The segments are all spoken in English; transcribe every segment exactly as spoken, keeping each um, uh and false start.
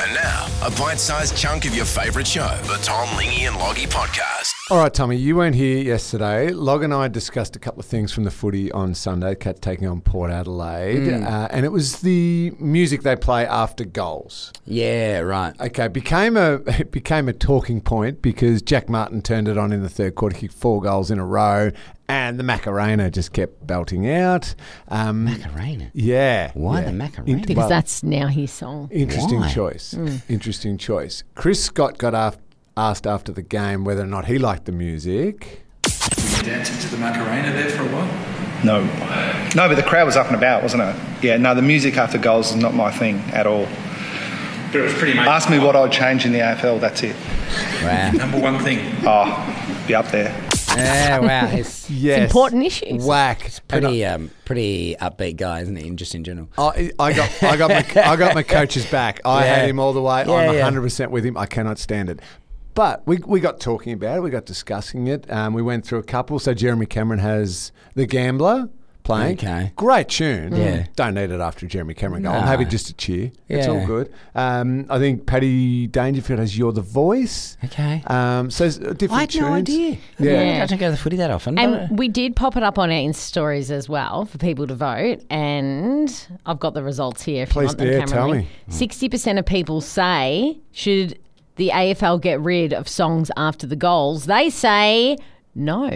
And now, a bite-sized chunk of your favourite show, the Tom, Lingy and Loggy podcast. All right, Tommy, you weren't here yesterday. Log and I discussed a couple of things from the footy on Sunday, Cats taking on Port Adelaide, mm. uh, and it was the music they play after goals. Yeah, right. Okay, became a it became a talking point because Jack Martin turned it on in the third quarter, kicked four goals in a row, and the Macarena just kept belting out. Um, Macarena? Yeah. Why yeah. the Macarena? Because well, that's now his song. Interesting Why? choice. Mm. Interesting choice. Chris Scott got af- asked after the game whether or not he liked the music. Were you dancing to the Macarena there for a while? No. No, but the crowd was up and about, wasn't it? Yeah, no, the music after goals is not my thing at all. But it was pretty much... Ask me what I'd change in the A F L, that's it. Wow. Number one thing. Oh, be up there. Yeah, wow. It's, Yes. It's important issues. Whack. it's pretty, um, pretty upbeat guy, isn't he? Just in general. I, I got, I got my, I got my coach's back. I Yeah. had him all the way. Yeah, I'm yeah. one hundred percent with him. I cannot stand it. But we we got talking about it. We got discussing it. Um, we went through a couple. So Jeremy Cameron has The Gambler playing. Okay. Great tune. Yeah. Don't need it after a Jeremy Cameron goal. No. I'm happy just to cheer. It's Yeah. all good. Um, I think Paddy Dangerfield has You're the Voice. Okay. Um, so it's different I had tunes. no idea. Yeah. Yeah. I don't go to the footy that often. And but- we did pop it up on our Insta stories as well for people to vote. And I've got the results here. If Please you want them, do, Cameron tell Lee. me. sixty percent of people say, should the A F L get rid of songs after the goals? They say no.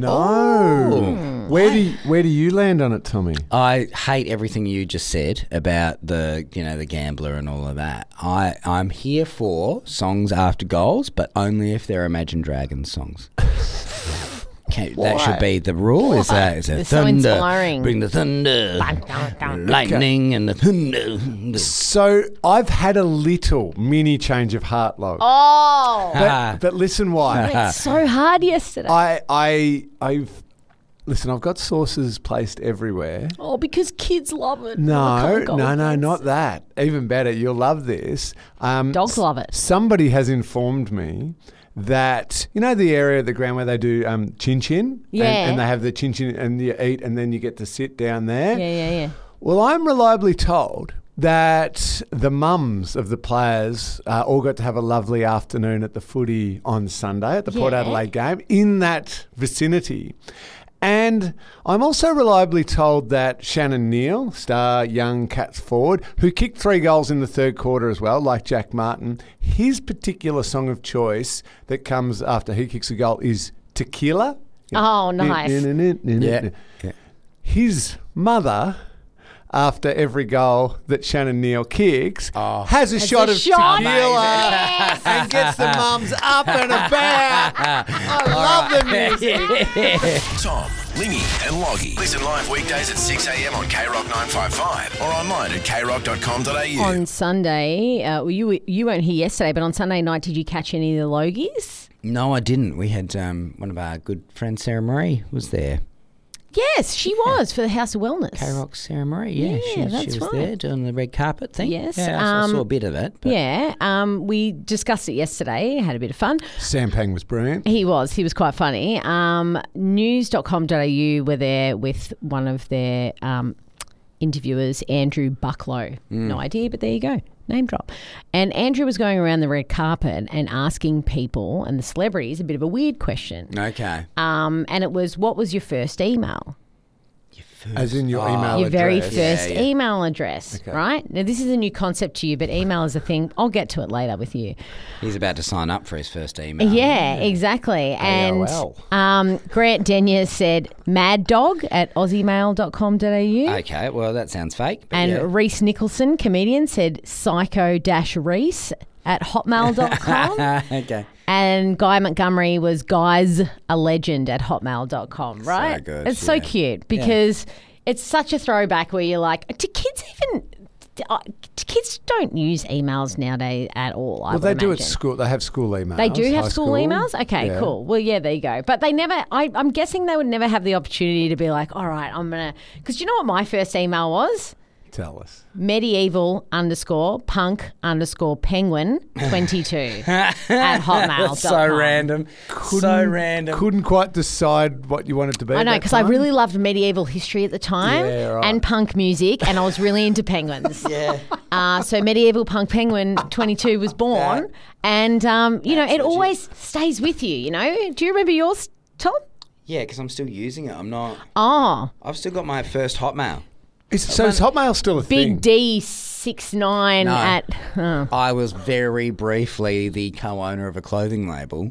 No. Where do you, where do you land on it, Tommy? I hate everything you just said about the, you know, the gambler and all of that. I, I'm here for songs after goals, but only if they're Imagine Dragons songs. Okay, that should be the rule. Is that is They're it so thunder? inspiring. Bring the thunder, lightning, and the thunder. So I've had a little mini change of heart, Log. Oh, But, but listen why. it's so hard yesterday. I, I, I've, listen, I've got sources placed everywhere. oh, because kids love it. I No, can't go no, no, against not it. that. Even better, you'll love this. Um, Dogs love it. Somebody has informed me that, you know the area of the ground where they do um, chin chin? Yeah. And, and they have the chin chin and you eat and then you get to sit down there? Yeah, yeah, yeah. Well, I'm reliably told that the mums of the players uh, all got to have a lovely afternoon at the footy on Sunday at the Port Yeah. Adelaide game in that vicinity. And I'm also reliably told that Shannon Neal, star young Cats forward, who kicked three goals in the third quarter as well, like Jack Martin, his particular song of choice that comes after he kicks a goal is Tequila. Oh, nice. Yeah. yeah. His mother, after every goal that Shannon Neal kicks, has a shot a of shot. tequila Yes. and gets the mums up and about. I love the music. Tom, Lingy and Loggy. Listen live weekdays at six a.m. on K Rock nine fifty-five or online at k rock dot com dot a u. On Sunday, uh, well, you you weren't here yesterday, but on Sunday night, did you catch any of the Logies? No, I didn't. We had um, one of our good friends, Sarah Marie, was there. Yes, she was for the House of Wellness. K Rock Sarah Marie, yeah, Yeah, she, that's she was right. there doing the red carpet thing. Yes, yeah, I saw- I um, saw a bit of it. But Yeah, um, we discussed it yesterday, had a bit of fun. Sam Pang was brilliant. He was, he was quite funny. Um, news dot com dot a u were there with one of their um, interviewers, Andrew Bucklow. No idea, but there you go. Name drop. And Andrew was going around the red carpet and asking people and the celebrities a bit of a weird question. okay. Um, and it was, what was your first email? As in your Oh. email Your very address. first Yeah, yeah. email address, Okay. right? Now, this is a new concept to you, but email is a thing. I'll get to it later with you. He's about to sign up for his first email. Yeah, exactly. And A O L. um, Grant Denyer said mad dog at aussie mail dot com dot a u. Okay, well, that sounds fake. But And yeah. Reese Nicholson, comedian, said psycho-reese at hotmail dot com. okay. And Guy Montgomery was guys a legend at hotmail dot com, right? good, It's so yeah. cute because it's such a throwback where you're like, do kids even... Uh, kids don't use emails nowadays at all, I Well, would they do at imagine. school. They have school emails. They do have high school, emails? Okay, Yeah. cool. Well, yeah, there you go. But they never, I, I'm guessing they would never have the opportunity to be like, all right, I'm going to, because you know what my first email was? Tell us. Medieval underscore punk underscore penguin twenty-two at hotmail dot com. So random. so random. Couldn't quite decide what you wanted to be. I at know, that because I time. really loved medieval history at the time Yeah, right. and punk music, and I was really into penguins. Yeah. Uh, so medieval punk penguin twenty-two was born, That- and um, you know it legit. always stays with you. You know, do you remember yours, Tom? Yeah, because I'm still using it. I'm not. Oh, I've still got my first Hotmail. Is, so is Hotmail still a thing? Big D six nine No. at. Huh. I was very briefly the co-owner of a clothing label.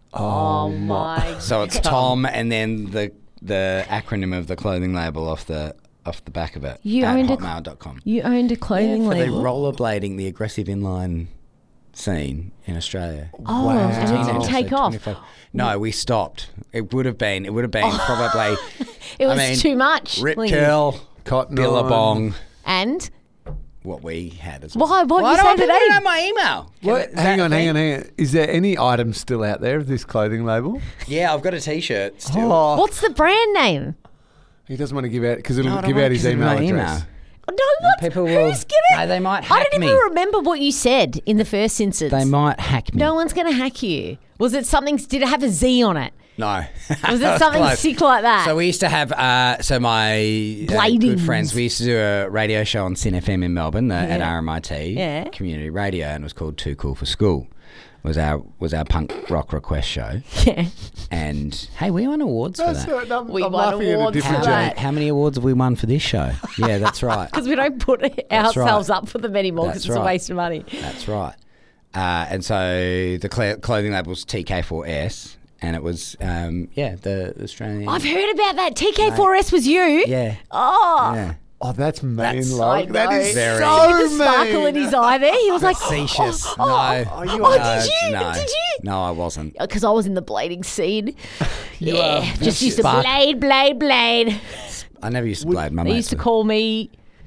Oh my! So it's Tom and then the the acronym of the clothing label off the off the back of it You at owned a- hotmail dot com. You owned a clothing For the label. rollerblading, the aggressive inline scene in Australia. Oh, and it didn't Teenagers, take so off. twenty-five No, we stopped. It would have been. It would have been probably. It was I mean, too much. Rip Lee. Curl, Cotton Billabong, And what we had as well. why? What Why you do say I put today? it on my email? What? Is Hang that on, a hang on, thing? hang on. Is there any items still out there of this clothing label? Yeah, I've got a T-shirt still. Oh, What's the brand name? he doesn't want to give out because it'll No, I don't give want out to his give email my address. email. No, what? People will- Who's gonna? No, they might I hack don't me. even remember what you said in the first instance. They might hack me. No one's going to hack you. Was it something? Did it have a Z on it? No. Was it something Close. sick like that? So we used to have, uh, so my uh, Bladings. good friends, we used to do a radio show on Sin F M in Melbourne uh, at Yeah. R M I T, Yeah. community radio, and it was called Too Cool for School. Was our was our punk rock request show, yeah. and hey, we won awards for That's that. right. I'm, We I'm won laughing at a awards different for joke. that. How many awards have we won for this show? Yeah, that's right. Because we don't put That's ourselves right. up for them anymore because That's it's a right. waste of money. That's right. Uh, and so the cl- clothing label was T K four S, and it was um, yeah the Australian. I've heard about that. T K four S was you. yeah. Oh. Yeah. Oh, that's mean, That's- Log. I That know. is Very- so With the sparkle in mean. his eye there. He was like, Facetious. Oh, oh, no. oh, you oh, are- did you? No. Did you? No, I wasn't. Because I was in the blading scene. yeah. are Just used to Spark- blade, blade, blade. I never used to blade my They mates used to with- call me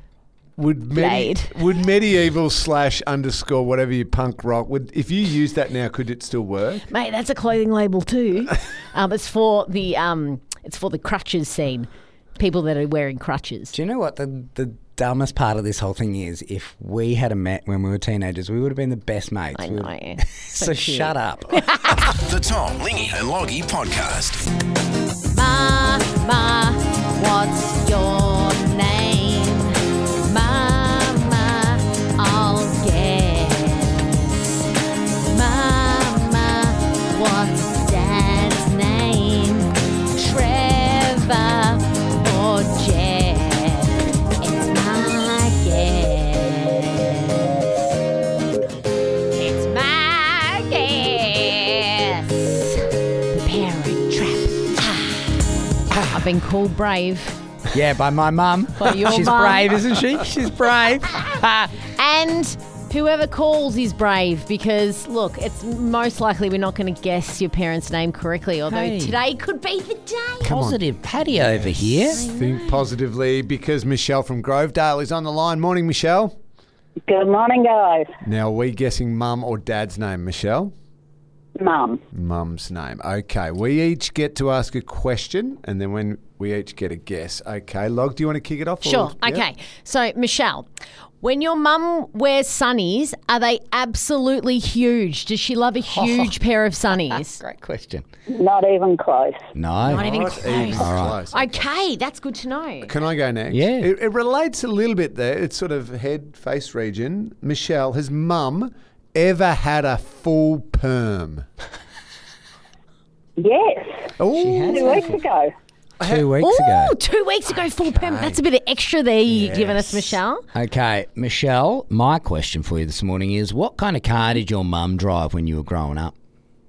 Would, medi- Blade. would medieval slash underscore whatever you punk rock, would if you use that now, could it still work? Mate, that's a clothing label too. um, it's for the um, it's for the crutches scene. People that are wearing crutches. Do you know what the the dumbest part of this whole thing is? If we had a met when we were teenagers, we would have been the best mates. I We would- know. So, cute. shut up. The Tom, Lingy and Loggy Podcast. Ma, ma, what's your name? Mama, I'll guess. Mama, what's Dad's name? Trevor or Jeff? It's my guess. It's my guess. The Parent Trap. Ah. I've been called brave. Yeah, by my mum. By your She's mum. brave, isn't she? She's brave. And whoever calls is brave because, look, it's most likely we're not going to guess your parent's name correctly, although Hey. today could be the day. Positive Patty over here. Think positively because Michelle from Grovedale is on the line. Morning, Michelle. Good morning, guys. Now, are we guessing mum or dad's name, Michelle? Mum. Mum's name. Okay, we each get to ask a question and then when we each get a guess. Okay, Log, do you want to kick it off? or- Sure. yeah? Okay. So, Michelle, when your mum wears sunnies, are they absolutely huge? Does she love a huge pair of sunnies? Great question. Not even close. No. Not even Not close. even All right. close. Okay, that's good to know. Can I go next? Yeah. It, it relates a little bit there. It's sort of head, face region. Michelle, has mum ever had a full perm? Yes. Oh, Two weeks ago. Two weeks Oh, ago. two weeks ago, full perm. That's a bit of extra there you've given us, Michelle. Okay, Michelle, my question for you this morning is what kind of car did your mum drive when you were growing up?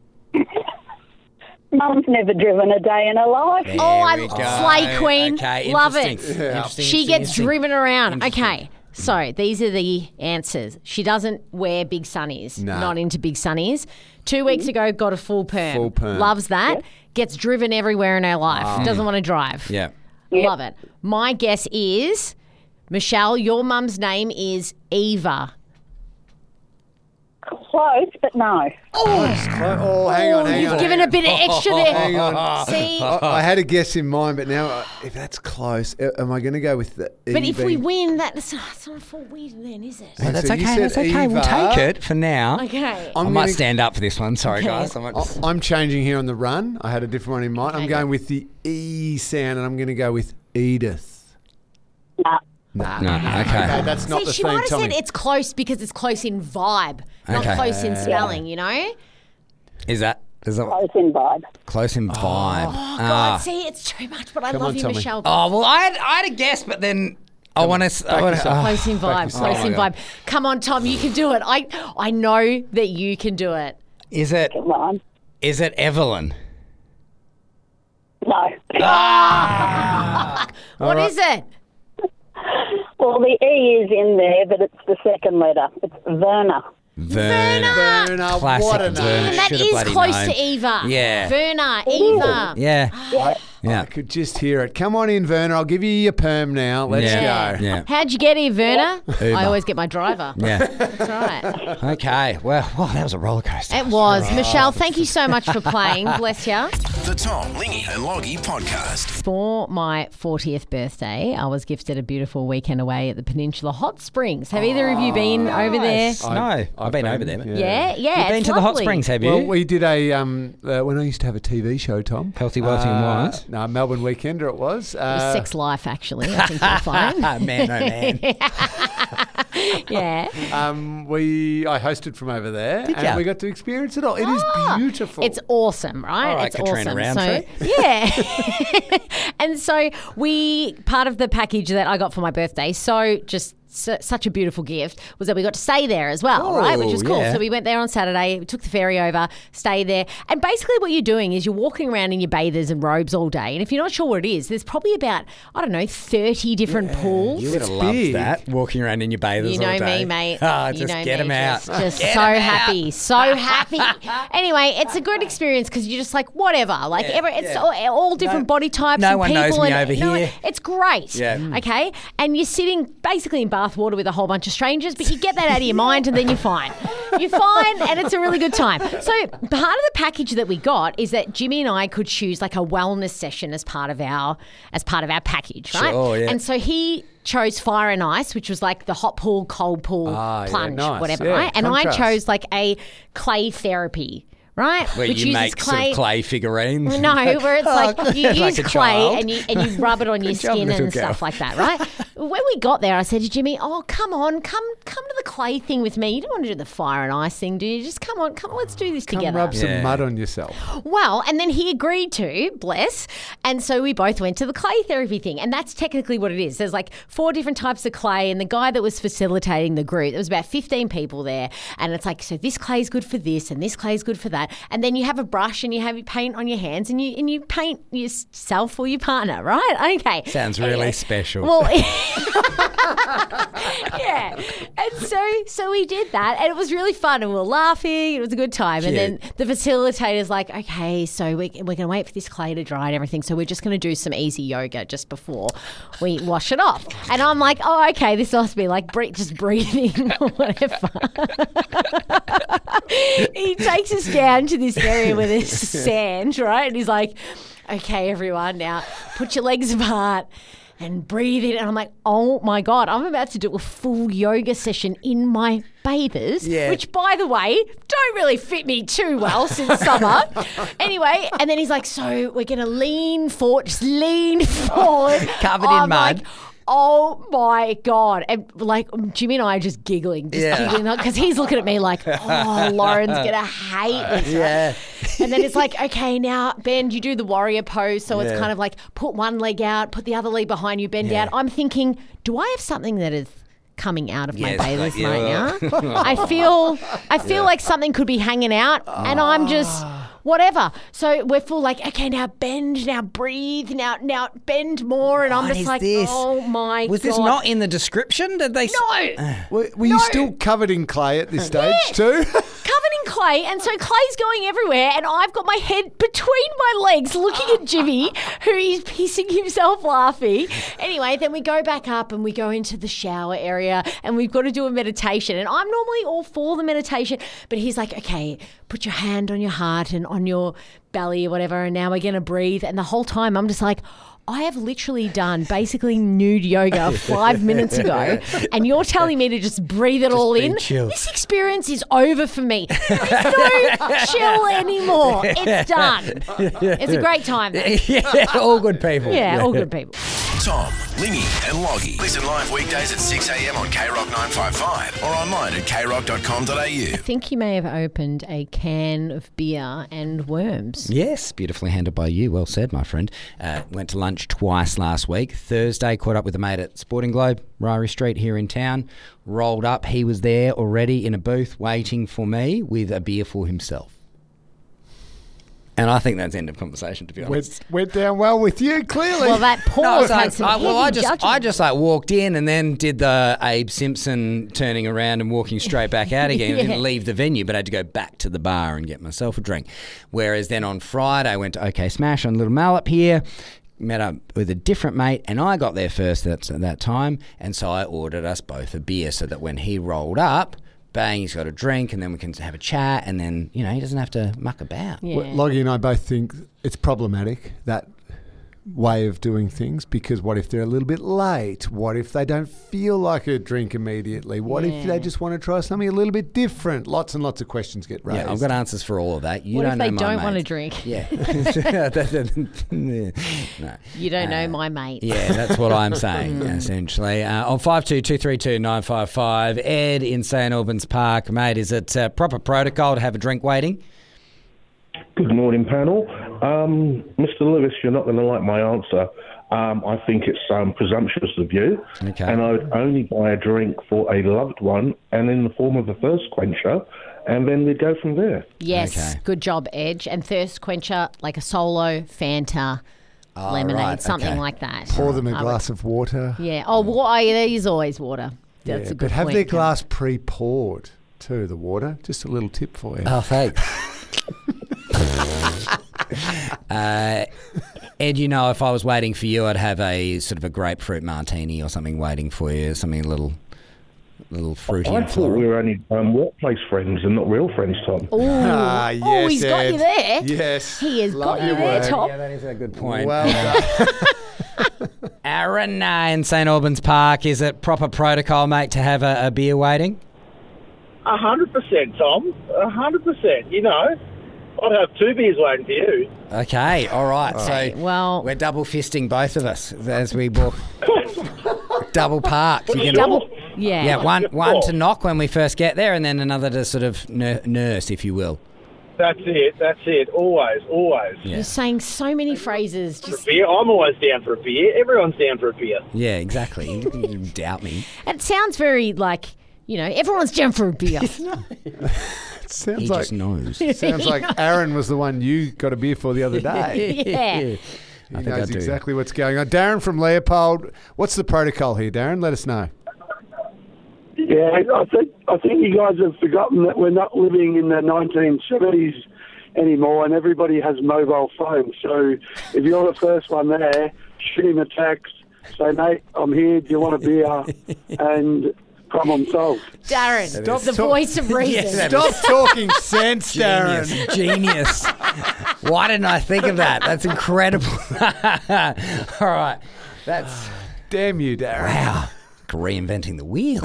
Mum's never driven a day in her life. Oh, There I'm we go. Slay Queen. Okay, Love it. interesting. Interesting, She interesting, gets interesting. driven around. Interesting. Okay. So these are the answers. She doesn't wear big sunnies. Nah. Not into big sunnies. Two weeks ago, got a full perm. Full perm. Loves that. Gets driven everywhere in her life. Doesn't want to drive. Yeah. Love it. My guess is, Michelle, your mum's name is Eva. Close. close, but no. Oh, hang on, hang You've on. given a bit of extra there. Hang on. See? I, I had a guess in mind, but now uh, if that's close, uh, am I going to go with the E? But if we being- win, that's not, it's not a full win then, is it? Well, that's So you okay. said That's okay. We'll Eva. take it for now. Okay. I I'm might gonna- stand up for this one. Sorry, Okay. guys. I might just... I'm changing here on the run. I had a different one in mind. I'm Okay. going with the E sound, and I'm going to go with Edith. Nah. Nah. No, okay. that's not See, the she theme. might have Tell said me. it's close because it's close in vibe, not Okay. close in spelling, you know? Is that is that Close in vibe. close in vibe? Oh, Ah. God, see, it's too much, but I Come love on, you, Tommy. Michelle. Oh well, I had, I had a guess, but then I want to. I want yourself. to. Close in Back vibe, yourself. close Oh, in my God. vibe. Come on, Tom, you can do it. I I know that you can do it. Is it Come on. is it Evelyn? No. What is it? Well, the E is in there, but it's the second letter. It's Verna. Verna. Verna, Classic what a Verna. name. And that Should've is bloody close known. to Eva. Yeah. Verna, Eva. Yeah. Yeah. Yeah. I could just hear it. Come on in, Verna. I'll give you your perm now. Let's Yeah. go. Yeah. How'd you get here, Verna? Uber. I always get my driver. Yeah. That's right. Okay. Well, well, that was a roller coaster. It was. Michelle, thank you so much for playing. Bless you. The Tom, Lingy and Loggy Podcast. For my fortieth birthday, I was gifted a beautiful weekend away at the Peninsula Hot Springs. Have either of you been over there? Nice. No, I've, been, over there. Yeah, yeah. You've been it's to the hot lovely. springs, have you? Well, we did a um uh, when I used to have a T V show, Tom. Healthy, wealthy and wise. No, Melbourne Weekender it was. It was Uh, Sex Life, actually. I think you'll find. man, oh man. Yeah. um, we I hosted from over there, Did and ya? we got to experience it all. It is Ah, beautiful. It's awesome, right? All right, it's Katrina awesome. Roundtree. So, yeah. And so we, part of the package that I got for my birthday, so just su- such a beautiful gift, was that we got to stay there as well, Oh, right? Which is cool. yeah. So we went there on Saturday, we took the ferry over, stayed there. And basically what you're doing is you're walking around in your bathers and robes all day. And if you're not sure what it is, there's probably about, I don't know, thirty different pools. You would have It's loved big. that, walking around in your bathers You know all day. me, mate. Ah, You just know get me. them out. Just, just Get so 'em out. happy, so happy. Anyway, it's a good experience because you're just like whatever, like Yeah, every, it's yeah. all, all different No- body types. no and one knows people me and, over no, here. It's great. Yeah. Mm. Okay, and you're sitting basically in bathwater with a whole bunch of strangers, but you get that out of your mind and then you're fine. You're fine, and it's a really good time. So part of the package that we got is that Jimmy and I could choose like a wellness session as part of our as part of our package, right? Sure, yeah. And so he chose fire and ice, which was like the hot pool, cold pool, Ah, yeah, plunge, nice. whatever, Yeah, right? And contrast. I chose like a clay therapy, right? Where which you uses make some clay figurines. No, where it's like you Like use a clay child. and you and you rub it on your Good job, skin little and girl. stuff like that, right? When we got there, I said to Jimmy, "Oh, come on, come come to the clay thing with me. You don't want to do the fire and ice thing, do you? Just come on, come on, let's do this Come together." rub some Yeah. mud on yourself. Well, and then he agreed to, bless. And so we both went to the clay therapy thing. And that's technically what it is. There's like four different types of clay. And the guy that was facilitating the group, there was about fifteen people there. And it's like, so this clay is good for this and this clay is good for that. And then you have a brush and you have your paint on your hands and you and you paint yourself or your partner, right? Okay. Sounds really special. Well, yeah. And so so we did that and it was really fun and we were laughing. It was a good time. And then Cute. the facilitator's like, okay, so we, we're going to wait for this clay to dry and everything. So we're just going to do some easy yoga just before we wash it off. And I'm like, oh, okay, this must be like bre- just breathing or whatever. He takes us down to this area where there's sand, right? And he's like, okay, everyone, now put your legs apart and breathe in. And I'm like, oh my God, I'm about to do a full yoga session in my bathers, Yeah. which, by the way, don't really fit me too well since summer. Anyway, and then he's like, so we're going to lean forward, just lean forward. Covered in I'm mud. like, oh my God. And like Jimmy and I are just giggling, just Yeah. giggling because he's looking at me like, oh, Lauren's going to hate this. Yeah. And then it's like, okay, now, Ben, you do the warrior pose. So it's Yeah. kind of like put one leg out, put the other leg behind you, bend Yeah. down. I'm thinking, do I have something that is coming out of my Yes, bathers like, right yeah. now? I feel I feel like something could be hanging out and I'm just whatever. So we're full like, okay, now bend, now breathe, now now bend more. And I'm What just is like, this? oh my Was God. this not in the description? Did they? s- No. Were, were you still covered in clay at this stage too? Covered in Clay, and so Clay's going everywhere, and I've got my head between my legs looking at Jimmy, who is pissing himself laughing. Anyway, then we go back up and we go into the shower area, and we've got to do a meditation. And I'm normally all for the meditation, but he's like, okay, put your hand on your heart and on your belly or whatever, and now we're going to breathe. And the whole time I'm just like, I have literally done basically nude yoga five minutes ago, and you're telling me to just breathe it all in? Chill. This experience is over for me. There's no chill anymore. It's done. It's a great time, though. Yeah, all good people. Yeah, all good people. Tom, Lingy and Loggy. Listen live weekdays at six a.m. on K Rock nine fifty-five or online at k rock dot com dot a u. I think you may have opened a can of beer and worms. Yes, beautifully handled by you. Well said, my friend. Uh, went to lunch twice last week. Thursday, caught up with a mate at Sporting Globe, Ryrie Street here in town. Rolled up. He was there already in a booth waiting for me with a beer for himself. And I think that's the end of conversation, to be honest. Went, went down well with you, clearly. Well, that No, pause so had some I, heavy well, I just, judgment. I just like walked in and then did the Abe Simpson turning around and walking straight back out again. I Yeah. didn't leave the venue, but I had to go back to the bar and get myself a drink. Whereas then on Friday, I went to OK Smash on Little Mallet here, met up with a different mate, and I got there first at that time, and so I ordered us both a beer so that when he rolled up, bang, he's got a drink, and then we can have a chat, and then, you know, he doesn't have to muck about. Yeah. Well, Loggy and I both think it's problematic, that way of doing things, because what if they're a little bit late? What if they don't feel like a drink immediately? What Yeah. if they just want to try something a little bit different? Lots and lots of questions get raised. Yeah, I've got answers for all of that. You What don't if know they my don't mate. want to drink? Yeah. No. You don't know Uh, my mate. Yeah, that's what I'm saying, essentially. Uh, on five two two three two nine five five, Ed in Saint Albans Park. Mate, is it uh, proper protocol to have a drink waiting? Good morning, panel. Um, Mister Lewis, you're not going to like my answer. Um, I think it's um, presumptuous of you. Okay. And I would only buy a drink for a loved one and in the form of a thirst quencher, and then we'd go from there. Yes, Okay. good job, Edge. And thirst quencher, like a solo Fanta, Oh, lemonade, right, something okay. like that. Pour them a I would- glass of water. Yeah. Oh, water. There is always water. That's Yeah, a good but have point. their glass pre-poured too, the water. Just a little tip for you. Oh, thanks. uh, Ed, you know, if I was waiting for you, I'd have a sort of a grapefruit martini or something waiting for you, something a little, little fruity I and thought floral. we were only um, workplace friends and not real friends, Tom. Ooh. Ah, oh, yes, he's got you Ed. there. Yes. He has Love got you your there, work. Tom. Yeah, that is a good point. Well done. Aaron uh, in Saint Albans Park, is it proper protocol, mate, to have a, a beer waiting? A hundred percent, Tom. A hundred percent. You know, I'd have two beers waiting for you. Okay, all right. Okay, so well- we're double fisting both of us as we walk. Double parked. You can, Double. Yeah. yeah, one What one for? to knock when we first get there, and then another to sort of nur- nurse, if you will. That's it. That's it. Always, always. Yeah. You're saying so many phrases. For a Just beer. I'm always down for a beer. Everyone's down for a beer. Yeah, exactly. You didn't doubt me. it sounds very like, you know, everyone's down for a beer. It sounds He like just knows. sounds like Aaron was the one you got a beer for the other day. yeah. He I think I knows do. exactly what's going on. Darren from Leopold, what's the protocol here, Darren? Let us know. Yeah, I think I think you guys have forgotten that we're not living in the nineteen seventies anymore, and everybody has mobile phones. So if you're the first one there, shoot him a text, say, "Mate, I'm here. Do you want a beer?" and problem solved. Darren, Stop the talk- voice of reason. Yes, Stop talking sense, Genius. Darren. Genius. Why didn't I think of that? That's incredible. All right. That's... Damn you, Darren. Wow. Reinventing the wheel.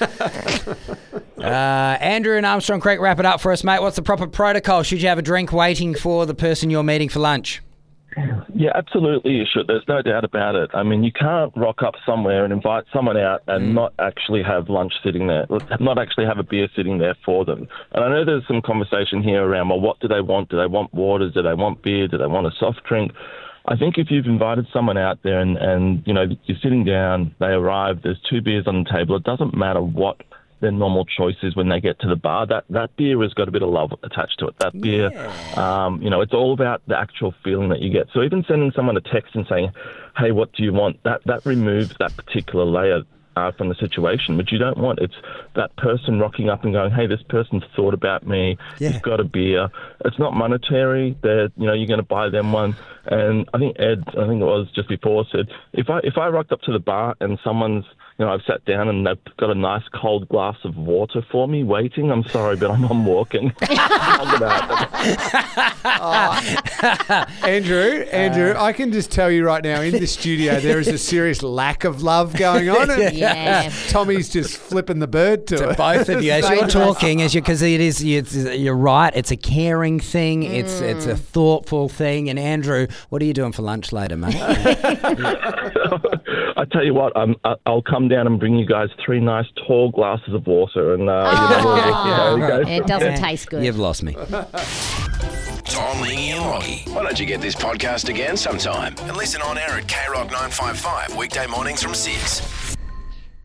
uh, Andrew and Armstrong Creek, wrap it up for us, mate. What's the proper protocol? Should you have a drink waiting for the person you're meeting for lunch? Yeah, absolutely you should. There's no doubt about it. I mean, you can't rock up somewhere and invite someone out and Mm. not actually have lunch sitting there, not actually have a beer sitting there for them. And I know there's some conversation here around, well, what do they want? Do they want water? Do they want beer? Do they want a soft drink? I think if you've invited someone out there and, and, you know, you're sitting down, they arrive, there's two beers on the table, it doesn't matter what their normal choice is when they get to the bar. That that beer has got a bit of love attached to it. That beer, um, you know, it's all about the actual feeling that you get. So even sending someone a text and saying, hey, what do you want? That, that removes that particular layer uh, from the situation, which you don't want. It's that person rocking up and going, hey, this person's thought about me. Yeah. You've got a beer. It's not monetary. They're, you know, you're going to buy them one. And I think Ed, I think it was just before, said, if I if I rocked up to the bar and someone's, you know, I've sat down and they've got a nice cold glass of water for me waiting, I'm sorry, but I'm, I'm walking. oh. Andrew, Andrew, I can just tell you right now, in the studio, there is a serious lack of love going on. And Yeah. Tommy's just flipping the bird to, To it. both of you, as Both you're of us. talking, as you because it is, it's, you're right. It's a caring thing. It's it's a thoughtful thing. And Andrew, what are you doing for lunch later, mate? I tell you what, um, I- I'll come down and bring you guys three nice tall glasses of water, and uh, you know, we'll, Oh, you know, go it from doesn't there. taste good. You've lost me. Tom, Lingy and Loggy. Why don't you get this podcast again sometime and listen on air at K Rock nine five five weekday mornings from six.